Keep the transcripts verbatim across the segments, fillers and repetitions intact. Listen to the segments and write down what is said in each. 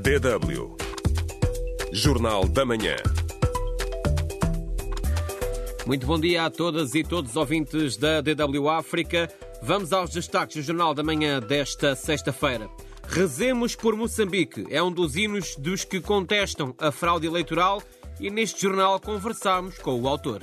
D W Jornal da Manhã. Muito bom dia a todas e todos os ouvintes da D W África. Vamos aos destaques do Jornal da Manhã desta sexta-feira. Rezemos por Moçambique é um dos hinos dos que contestam a fraude eleitoral e neste jornal conversamos com o autor.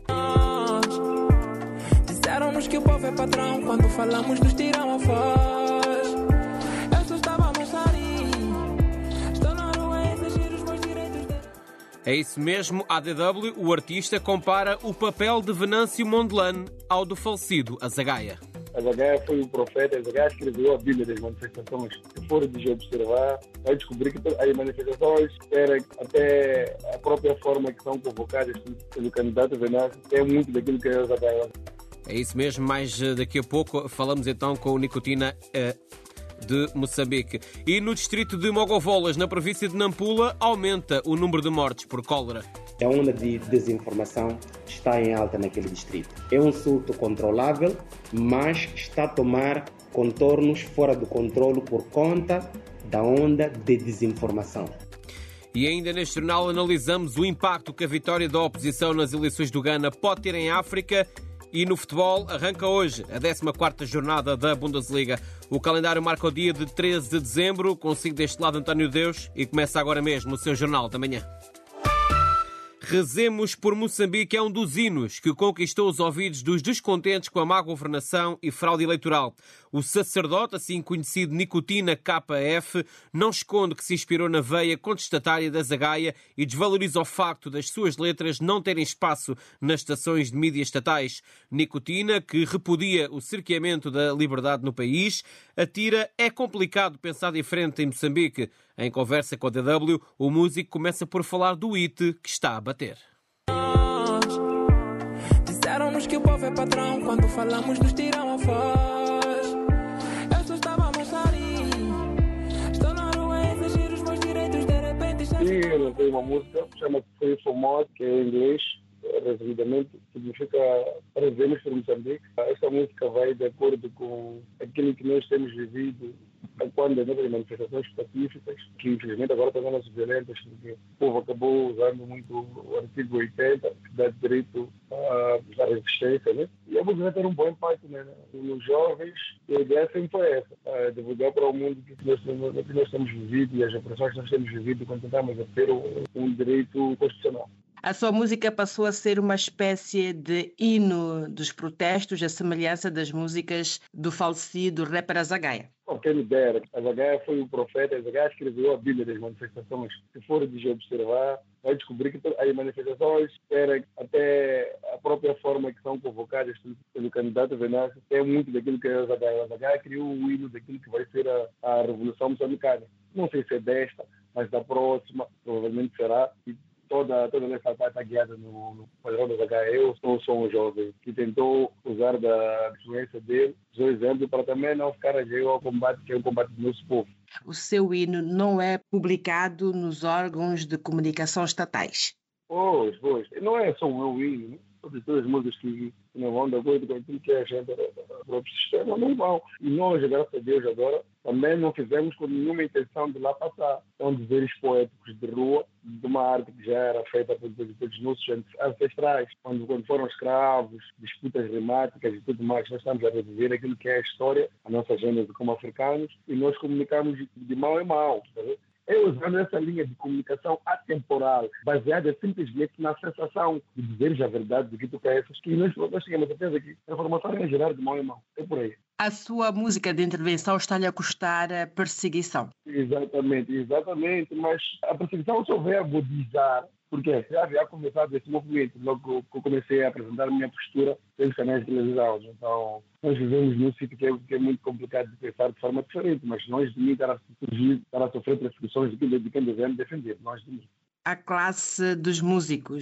Disseram-nos que o povo é patrão, quando falamos nos tiram a voz. Eu só estava a mostrar e estou na rua a exigir os meus direitos de... É isso mesmo, a D W, o artista, compara o papel de Venâncio Mondlane ao do falecido Azagaia. Azagaia foi o profeta, Azagaia escreveu a Bíblia das manifestações. Se for de observar, vai descobrir que as manifestações, era até a própria forma que são convocadas pelo candidato Venâncio, é muito daquilo que é Azagaia. É isso mesmo, mais daqui a pouco falamos então com o Nicotina eh, de Moçambique. E no distrito de Mogovolas, na província de Nampula, aumenta o número de mortes por cólera. A onda de desinformação está em alta naquele distrito. É um surto controlável, mas está a tomar contornos fora do controle por conta da onda de desinformação. E ainda neste jornal analisamos o impacto que a vitória da oposição nas eleições do Ghana pode ter em África. E no futebol, arranca hoje a décima quarta jornada da Bundesliga. O calendário marca o dia de treze de dezembro. Consigo deste lado António Deus e começa agora mesmo o seu Jornal da Manhã. Rezemos por Moçambique é um dos hinos que conquistou os ouvidos dos descontentes com a má governação e fraude eleitoral. O sacerdote, assim conhecido Nicotina K F, não esconde que se inspirou na veia contestatária da Azagaia e desvaloriza o facto das suas letras não terem espaço nas estações de mídia estatais. Nicotina, que repudia o cerceamento da liberdade no país, atira é complicado pensar diferente em Moçambique. Em conversa com a D W, o músico começa por falar do hit que está a bater. Disseram-nos que o povo é patrão, quando falamos nos tiram a voz. Eu só estava a mostrar e estou na rua a exigir os meus direitos, de repente... Sim, eu tenho uma música que chama-se Free for More, que é em inglês, resumidamente, significa Rezemos por Moçambique. Esta música vai de acordo com aquilo que nós temos vivido quando as manifestações pacíficas, que infelizmente agora estão sendo violentas, porque o povo acabou usando muito o artigo oitenta, que dá direito à resistência, né? E a música vai ter um bom impacto, né, nos jovens, e a ideia sempre foi essa, divulgar para o mundo que nós, que nós temos vivido e as opressões que nós temos vivido quando tentamos ter um, um direito constitucional. A sua música passou a ser uma espécie de hino dos protestos, à semelhança das músicas do falecido rapper Azagaia. Quem me dera, Azagaia foi o profeta, Azagaia escreveu a Bíblia das manifestações. Se for de observar, vai descobrir que as manifestações, era até a própria forma que são convocadas pelo candidato Venâncio, é muito daquilo que é Azagaia. Azagaia criou o hino daquilo que vai ser a, a Revolução Moçambicana. Não sei se é desta, mas da próxima, provavelmente será. E Toda, toda essa parte está guiada no, no padrão do Azagaia. Eu sou, sou um jovem que tentou usar da influência dele, do exemplo, para também não ficar alheio ao combate, que é o combate do nosso povo. O seu hino não é publicado nos órgãos de comunicação estatais? Pois, pois. Não é só o meu hino, né? Todas as músicas que não vão de acordo com aquilo que é a agenda do próprio sistema não vão. E nós, graças a Deus, agora também não fizemos com nenhuma intenção de lá passar. São dizeres poéticos de rua, de uma arte que já era feita por todos nossos ancestrais, quando, quando foram escravos, disputas rimáticas e tudo mais. Nós estamos a reviver aquilo que é a história, a nossa agenda como africanos, e nós comunicamos de mal em mal. Tá vendo? É usando essa linha de comunicação atemporal, baseada simplesmente na sensação de dizeres a verdade do que tu pensas, que nós, nós temos a certeza que a informação é gerar de mão em mão. É por aí. A sua música de intervenção está-lhe a custar a perseguição. Exatamente, exatamente. Mas a perseguição só veio agudizar, porque já havia começado esse movimento, logo que eu comecei a apresentar a minha postura pelos canais de televisão. Então, nós vivemos num sítio que é, que é muito complicado de pensar de forma diferente, mas nós de mim estar a surgir, estar a sofrer perseguições de quem devemos defender. Nós de mim. A classe dos músicos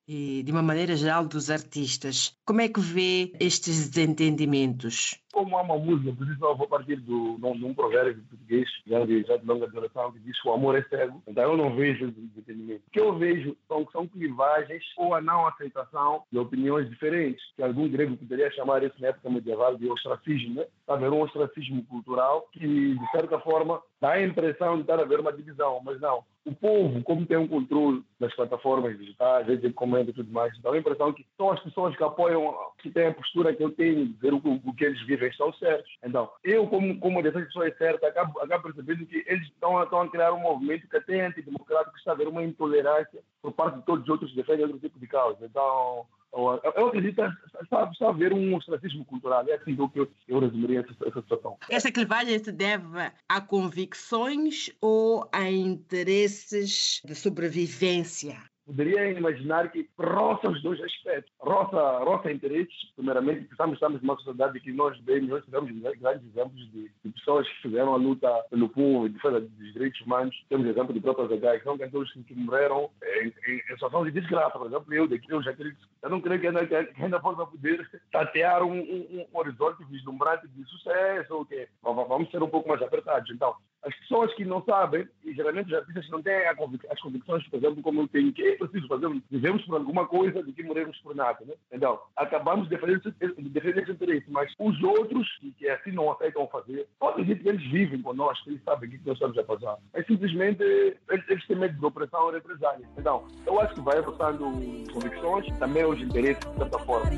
e, de uma maneira geral, dos artistas. Como é que vê estes desentendimentos? Como há uma música, por isso eu vou partir do, de um provérbio português, já de, já de longa duração, que diz que o amor é cego. Então eu não vejo desentendimento. O que eu vejo são, são clivagens ou a não aceitação de opiniões diferentes, que algum grego poderia chamar isso na época medieval de ostracismo, né? Está a haver um ostracismo cultural que, de certa forma, dá a impressão de estar a haver uma divisão, mas não. O povo, como tem um controle das plataformas digitais, gente comenta e tudo mais, dá a impressão que são as pessoas que apoiam, que têm a postura que eu tenho de dizer o, o que eles vivem estão certos. Então, eu, como, como dessas pessoas certas, acabo, acabo percebendo que eles estão, estão a criar um movimento que até é antidemocrático, está a haver uma intolerância por parte de todos os outros que defendem outro tipo de causa. Então, eu acredito que está, está a haver um ostracismo cultural. É assim que eu, eu resumiria essa, essa situação. Essa clivagem se deve a convicções ou a interesses de sobrevivência? Poderia imaginar que roça os dois aspectos. Roça, roça interesses, primeiramente, porque estamos, estamos numa sociedade que nós vemos, nós tivemos grandes exemplos de, de pessoas que fizeram a luta pelo povo, de defesa dos direitos humanos. Temos exemplo de próprios Zagai, que são cantores que morreram em, em, em situação de desgraça. Por exemplo, eu daqui, eu já acredito, eu não creio que ainda, que ainda possa poder tatear um, um, um horizonte vislumbrante de sucesso, ou que vamos ser um pouco mais apertados. Então, as pessoas que não sabem, e geralmente os artistas não têm as convicções, por exemplo, como eu tenho, que é preciso fazer, vivemos por alguma coisa do que morremos por nada, né? Então, acabamos de defender, de defender esse interesse, mas os outros, que, que assim não aceitam fazer, podem dizer que eles vivem conosco, eles sabem o que nós estamos a passar. Mas simplesmente eles, eles têm medo de opressão ou represália. Então, eu acho que vai avançando convicções, também os interesses, de certa forma.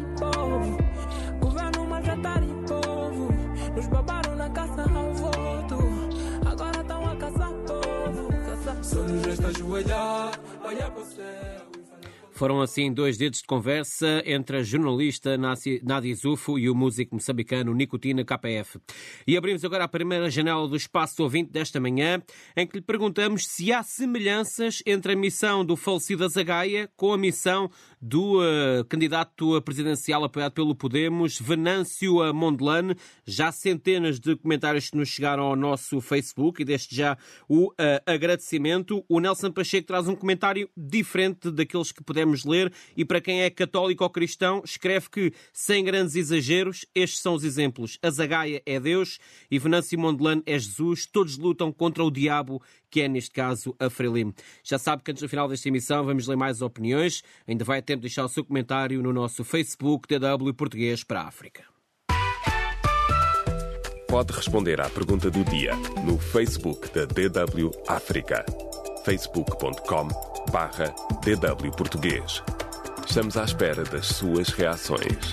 Governo maltratar o povo, nos babaram na caça ao voto. Agora estão a caçar povo, caçar. Só nos resta ajoelhar, olhar para o céu. Foram assim dois dedos de conversa entre a jornalista Nádia Issoufou e o músico moçambicano Nicotina K F. E abrimos agora a primeira janela do Espaço Ouvinte desta manhã, em que lhe perguntamos se há semelhanças entre a missão do falecido Azagaia com a missão do uh, candidato presidencial apoiado pelo Podemos, Venâncio Mondlane. Já centenas de comentários que nos chegaram ao nosso Facebook e desde já o uh, agradecimento. O Nelson Pacheco traz um comentário diferente daqueles que podemos ler e para quem é católico ou cristão escreve que, sem grandes exageros, estes são os exemplos. Azagaia é Deus e Venâncio Mondlane é Jesus. Todos lutam contra o diabo, que é, neste caso, a Frelimo. Já sabe que antes do final desta emissão vamos ler mais opiniões. Ainda vai a tempo de deixar o seu comentário no nosso Facebook D W Português para a África. Pode responder à pergunta do dia no Facebook da D W África. facebook ponto com barra D W Português. Estamos à espera das suas reações.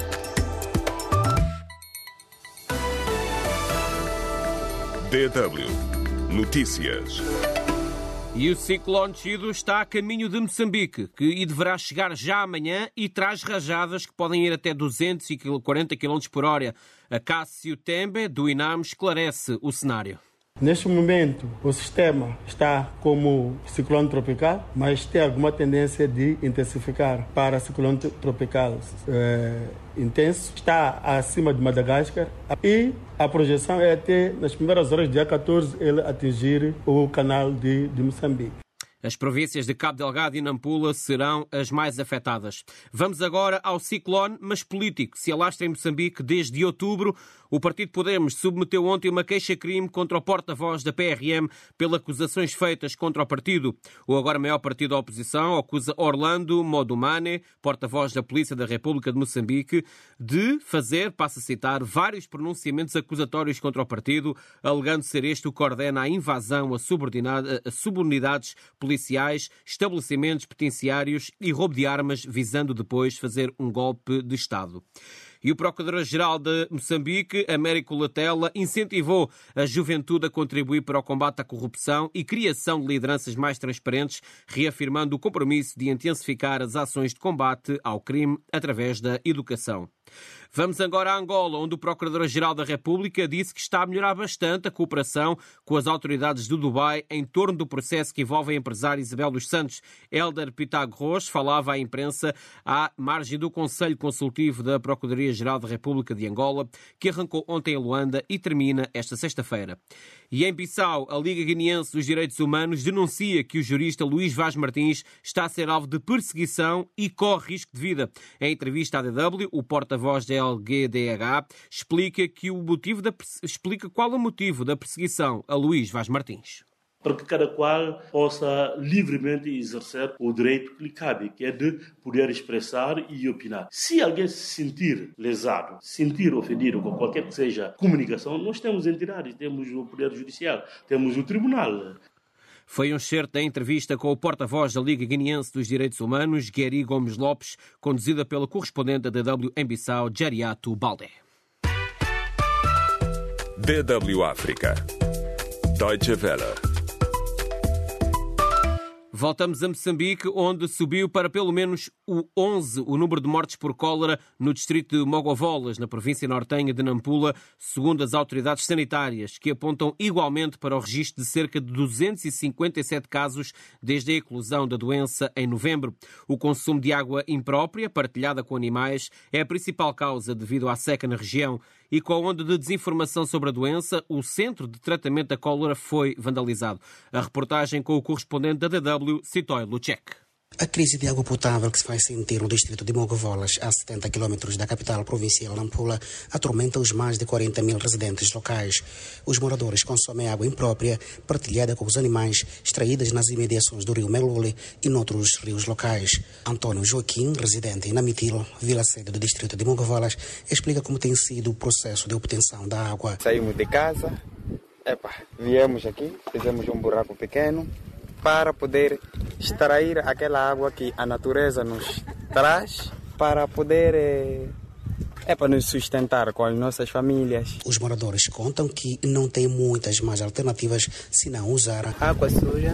D W Notícias. E o ciclone Chido está a caminho de Moçambique, que e deverá chegar já amanhã e traz rajadas que podem ir até duzentos e quarenta quilómetros por hora. A Cássio Tembe, do INAM, esclarece o cenário. Neste momento, o sistema está como ciclone tropical, mas tem alguma tendência de intensificar para ciclone tropical é, intenso. Está acima de Madagascar e a projeção é até nas primeiras horas do dia catorze ele atingir o canal de, de Moçambique. As províncias de Cabo Delgado e Nampula serão as mais afetadas. Vamos agora ao ciclone, mas político. Se alastra em Moçambique desde outubro. O Partido Podemos submeteu ontem uma queixa-crime contra o porta-voz da P R M pelas acusações feitas contra o partido. O agora maior partido da oposição acusa Orlando Modumane, porta-voz da Polícia da República de Moçambique, de fazer, passo a citar, vários pronunciamentos acusatórios contra o partido, alegando ser este o que ordena a invasão a, a subunidades policiais, estabelecimentos penitenciários e roubo de armas, visando depois fazer um golpe de Estado. E o Procurador-Geral de Moçambique, Américo Latela, incentivou a juventude a contribuir para o combate à corrupção e criação de lideranças mais transparentes, reafirmando o compromisso de intensificar as ações de combate ao crime através da educação. Vamos agora a Angola, onde o Procurador-Geral da República disse que está a melhorar bastante a cooperação com as autoridades do Dubai em torno do processo que envolve a empresária Isabel dos Santos. Hélder Pitagros falava à imprensa à margem do Conselho Consultivo da Procuradoria-Geral da República de Angola, que arrancou ontem em Luanda e termina esta sexta-feira. E em Bissau, a Liga Guineense dos Direitos Humanos denuncia que o jurista Luís Vaz Martins está a ser alvo de perseguição e corre risco de vida. Em entrevista à D W, o porta-voz da L G D H explica, que o motivo da, explica qual é o motivo da perseguição a Luís Vaz Martins. Para que cada qual possa livremente exercer o direito que lhe cabe, que é de poder expressar e opinar. Se alguém se sentir lesado, se sentir ofendido com qualquer que seja a comunicação, nós temos entidades, temos o Poder Judicial, temos o Tribunal. Foi um excerto da entrevista com o porta-voz da Liga Guineense dos Direitos Humanos, Gueri Gomes Lopes, conduzida pela correspondente da D W em Bissau, Jariato Balde. D W África. Deutsche Welle. Voltamos a Moçambique, onde subiu para pelo menos o onze o número de mortes por cólera no distrito de Mogovolas, na província nortenha de Nampula, segundo as autoridades sanitárias, que apontam igualmente para o registro de cerca de duzentos e cinquenta e sete casos desde a eclosão da doença em novembro. O consumo de água imprópria, partilhada com animais, é a principal causa devido à seca na região. E com a onda de desinformação sobre a doença, o centro de tratamento da cólera foi vandalizado. A reportagem com o correspondente da D W, Sitoy Lucek. A crise de água potável que se vai sentir no distrito de Mogovolas, a setenta quilómetros da capital provincial Nampula, atormenta os mais de quarenta mil residentes locais. Os moradores consomem água imprópria, partilhada com os animais, extraídas nas imediações do rio Melule e noutros rios locais. Antônio Joaquim, residente em Namitilo, vila-sede do distrito de Mogovolas, explica como tem sido o processo de obtenção da água. Saímos de casa, epa, viemos aqui, fizemos um buraco pequeno, para poder extrair aquela água que a natureza nos traz, para poder é, é para nos sustentar com as nossas famílias. Os moradores contam que não têm muitas mais alternativas se não usar água suja,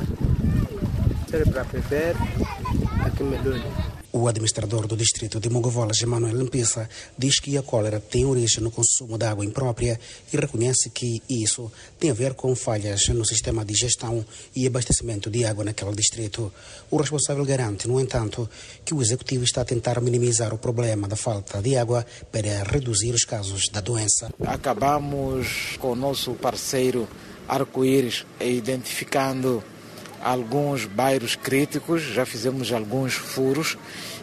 serve para beber, aqui melhor. O administrador do distrito de Mogovolas, Emanuel Limpiça, diz que a cólera tem origem no consumo de água imprópria e reconhece que isso tem a ver com falhas no sistema de gestão e abastecimento de água naquele distrito. O responsável garante, no entanto, que o executivo está a tentar minimizar o problema da falta de água para reduzir os casos da doença. Acabamos com o nosso parceiro Arco-Íris identificando alguns bairros críticos, já fizemos alguns furos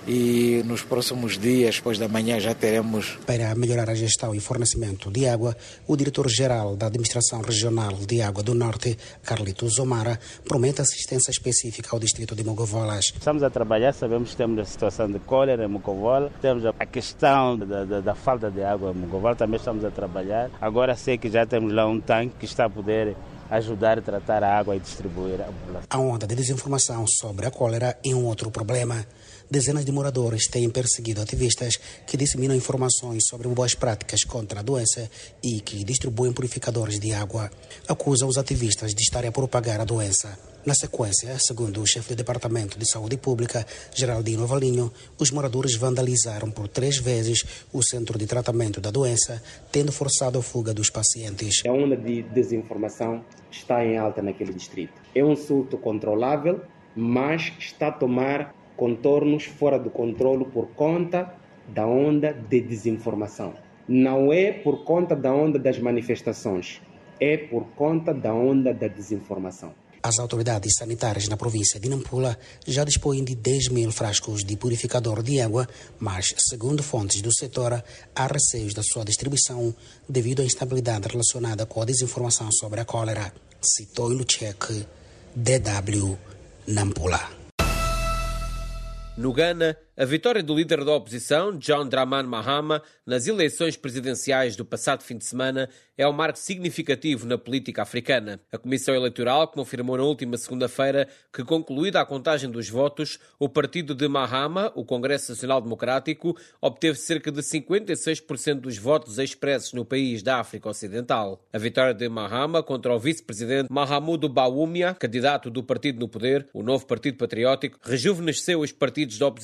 e nos próximos dias, depois da manhã, já teremos. Para melhorar a gestão e fornecimento de água, o diretor-geral da Administração Regional de Água do Norte, Carlito Zomara, promete assistência específica ao distrito de Mogovolas. Estamos a trabalhar, sabemos que temos a situação de cólera em Mogovola, temos a questão da, da, da falta de água em Mogovola, também estamos a trabalhar. Agora sei que já temos lá um tanque que está a poder ajudar a tratar a água e distribuir a população. A onda de desinformação sobre a cólera é um outro problema. Dezenas de moradores têm perseguido ativistas que disseminam informações sobre boas práticas contra a doença e que distribuem purificadores de água. Acusam os ativistas de estarem a propagar a doença. Na sequência, segundo o chefe do Departamento de Saúde Pública, Geraldino Valinho, os moradores vandalizaram por três vezes o centro de tratamento da doença, tendo forçado a fuga dos pacientes. A onda de desinformação está em alta naquele distrito. É um surto controlável, mas está a tomar contornos fora do controle por conta da onda de desinformação. Não é por conta da onda das manifestações, é por conta da onda da desinformação. As autoridades sanitárias na província de Nampula já dispõem de dez mil frascos de purificador de água, mas, segundo fontes do setor, há receios da sua distribuição devido à instabilidade relacionada com a desinformação sobre a cólera. Citou Lucek, D W, Nampula. No Ghana, a vitória do líder da oposição, John Dramani Mahama, nas eleições presidenciais do passado fim de semana é um marco significativo na política africana. A Comissão Eleitoral confirmou na última segunda-feira que, concluída a contagem dos votos, o partido de Mahama, o Congresso Nacional Democrático, obteve cerca de cinquenta e seis por cento dos votos expressos no país da África Ocidental. A vitória de Mahama contra o vice-presidente Mahamudu Bawumia, candidato do partido no poder, o Novo Partido Patriótico, rejuvenesceu os partidos da oposição em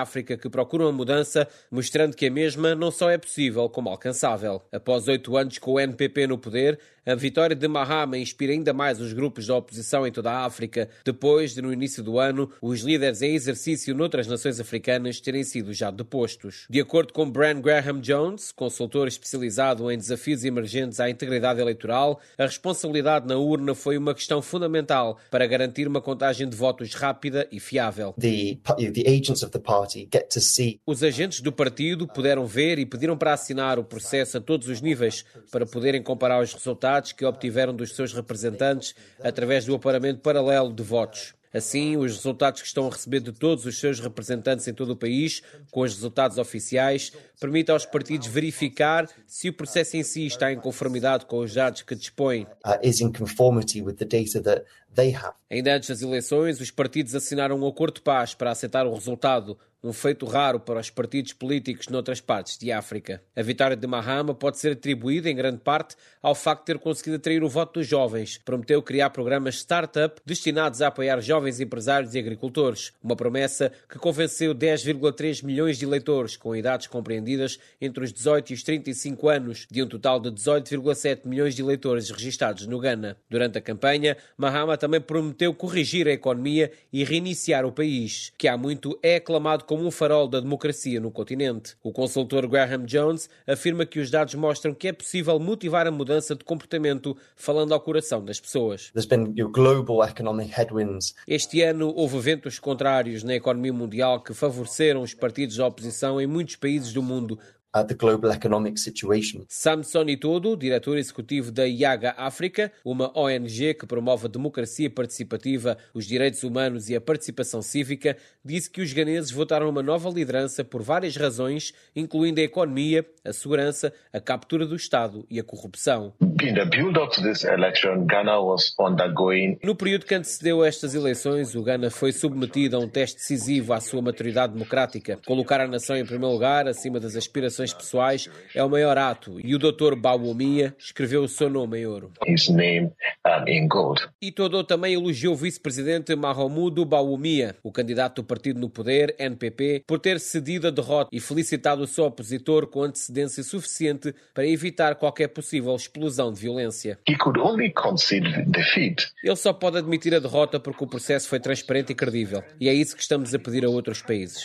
África que procuram a mudança, mostrando que a mesma não só é possível, como alcançável. Após oito anos com o N P P no poder, a vitória de Mahama inspira ainda mais os grupos da oposição em toda a África, depois de, no início do ano, os líderes em exercício noutras nações africanas terem sido já depostos. De acordo com Brian Graham Jones, consultor especializado em desafios emergentes à integridade eleitoral, a responsabilidade na urna foi uma questão fundamental para garantir uma contagem de votos rápida e fiável. The, the agents of the party get to see. Os agentes do partido puderam ver e pediram para assinar o processo a todos os níveis, para poderem comparar os resultados que obtiveram dos seus representantes através do aparelhamento paralelo de votos. Assim, os resultados que estão a receber de todos os seus representantes em todo o país, com os resultados oficiais, permitem aos partidos verificar se o processo em si está em conformidade com os dados que dispõem. Uh, is in conformity with the data that they have. Ainda antes das eleições, os partidos assinaram um acordo de paz para aceitar o resultado, um feito raro para os partidos políticos noutras partes de África. A vitória de Mahama pode ser atribuída, em grande parte, ao facto de ter conseguido atrair o voto dos jovens. Prometeu criar programas startup destinados a apoiar jovens empresários e agricultores. Uma promessa que convenceu dez vírgula três milhões de eleitores com idades compreendidas entre os dezoito e os trinta e cinco anos, de um total de dezoito vírgula sete milhões de eleitores registados no Ghana. Durante a campanha, Mahama também prometeu corrigir a economia e reiniciar o país, que há muito é aclamado como um farol da democracia no continente. O consultor Graham Jones afirma que os dados mostram que é possível motivar a mudança de comportamento falando ao coração das pessoas. There's been global economic headwinds. Este ano houve ventos contrários na economia mundial que favoreceram os partidos da oposição em muitos países do mundo. Uh, the global economic situation. Samson Itodo, diretor executivo da Yaga África, uma O N G que promove a democracia participativa, os direitos humanos e a participação cívica, disse que os ganeses votaram uma nova liderança por várias razões, incluindo a economia, a segurança, a captura do Estado e a corrupção. In the build-up to this election, Ghana was undergoing... No período que antecedeu estas eleições, o Ghana foi submetido a um teste decisivo à sua maturidade democrática. Colocar a nação em primeiro lugar, acima das aspirações pessoais, é o maior ato, e o doutor Bawumia escreveu o seu nome em ouro. His name, um, in gold. E Todo também elogiou o vice-presidente Mahamudu Bawumia, o candidato do partido no poder, N P P, por ter cedido a derrota e felicitado o seu opositor com antecedência suficiente para evitar qualquer possível explosão de violência. He could only concede defeat. Ele só pode admitir a derrota porque o processo foi transparente e credível, e é isso que estamos a pedir a outros países.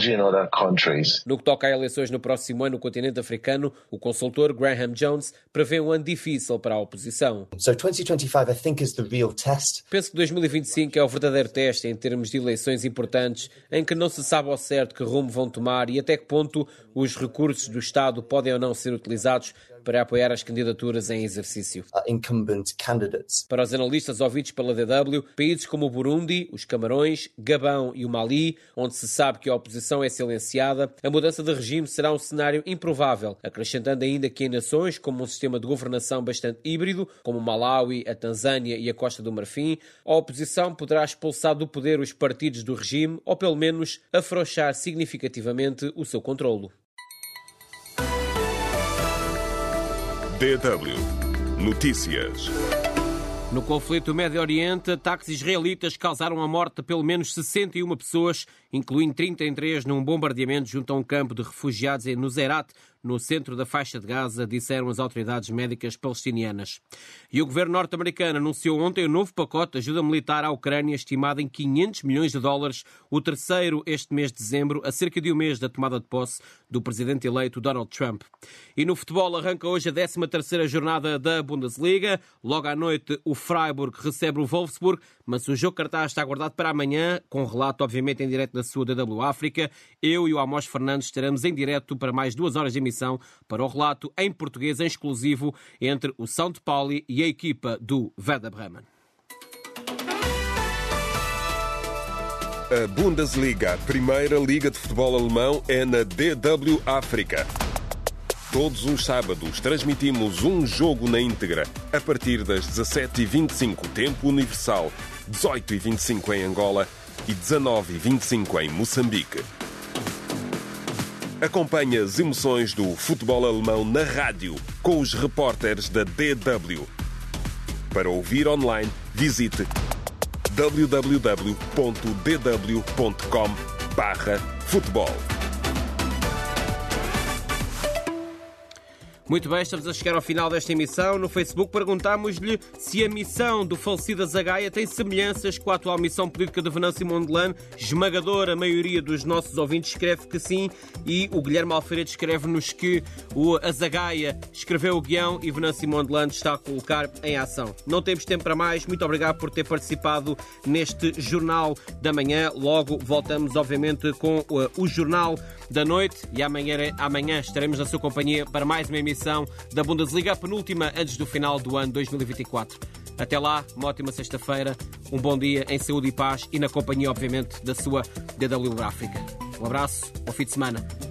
No que toca a eleições no próximo ano no continente africano, o consultor Graham Jones prevê um ano difícil para a oposição. So twenty twenty-five, I think, is the real test. Penso que dois mil e vinte e cinco é o verdadeiro teste em termos de eleições importantes, em que não se sabe ao certo que rumo vão tomar e até que ponto os recursos do Estado podem ou não ser utilizados para apoiar as candidaturas em exercício. Uh, incumbent candidates. Para os analistas ouvidos pela D W, países como o Burundi, os Camarões, Gabão e o Mali, onde se sabe que a oposição é silenciada, a mudança de regime será um cenário improvável, acrescentando ainda que em nações como um sistema de governação bastante híbrido, como o Malawi, a Tanzânia e a Costa do Marfim, a oposição poderá expulsar do poder os partidos do regime ou pelo menos afrouxar significativamente o seu controlo. D W Notícias. No conflito do Médio Oriente, ataques israelitas causaram a morte de pelo menos sessenta e uma pessoas, incluindo trinta e três num bombardeamento junto a um campo de refugiados em Nuseirat, no centro da faixa de Gaza, disseram as autoridades médicas palestinianas. E o governo norte-americano anunciou ontem um novo pacote de ajuda militar à Ucrânia estimado em quinhentos milhões de dólares, o terceiro este mês de dezembro, a cerca de um mês da tomada de posse do presidente eleito Donald Trump. E no futebol arranca hoje a décima terceira jornada da Bundesliga. Logo à noite o Freiburg recebe o Wolfsburg, mas o jogo cartaz está aguardado para amanhã, com relato obviamente em direto da sua D W África. Eu e o Amos Fernandes estaremos em direto para mais duas horas de emissão para o relato em português em exclusivo entre o São Paulo e a equipa do Werder Bremen. A Bundesliga, a primeira liga de futebol alemão, é na D W África. Todos os sábados transmitimos um jogo na íntegra, a partir das dezassete e vinte e cinco, tempo universal, dezoito e vinte e cinco em Angola e dezenove e vinte e cinco em Moçambique. Acompanhe as emoções do futebol alemão na rádio, com os repórteres da D W. Para ouvir online, visite w w w ponto d w ponto com barra Futebol. Muito bem, estamos a chegar ao final desta emissão. No Facebook perguntámos-lhe se a missão do falecido Azagaia tem semelhanças com a atual missão política de Venâncio Mondlane. Esmagadora maioria dos nossos ouvintes escreve que sim, e o Guilherme Alfredo escreve-nos que o Azagaia escreveu o guião e Venâncio Mondlane está a colocar em ação. Não temos tempo para mais. Muito obrigado por ter participado neste Jornal da Manhã. Logo voltamos, obviamente, com uh, o Jornal da Noite e amanhã, amanhã estaremos na sua companhia para mais uma emissão da Bundesliga, a penúltima antes do final do ano dois mil e vinte e quatro. Até lá, uma ótima sexta-feira, um bom dia em saúde e paz e na companhia, obviamente, da sua D W África. Um abraço, bom fim de semana.